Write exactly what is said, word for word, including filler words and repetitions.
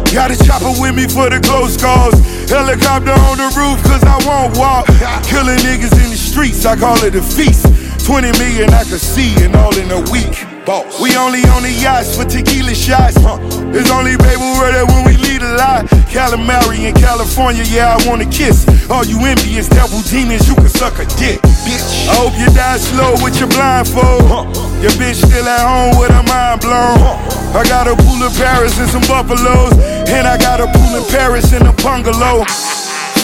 Got a chopper with me for the close calls. Helicopter on the roof cause I won't walk. Killing niggas in the streets, I call it a feast. twenty million I could see and all in a week. Boss. We only on the yachts for tequila shots. Huh. It's only baby word when we lead a lot. Calamari in California, yeah, I wanna kiss. All you envious devil demons, you can suck a dick, bitch. I hope you die slow with your blindfold. Huh. Your bitch still at home with her mind blown. Huh. I got a pool in Paris and some buffaloes. And I got a pool in Paris and a bungalow.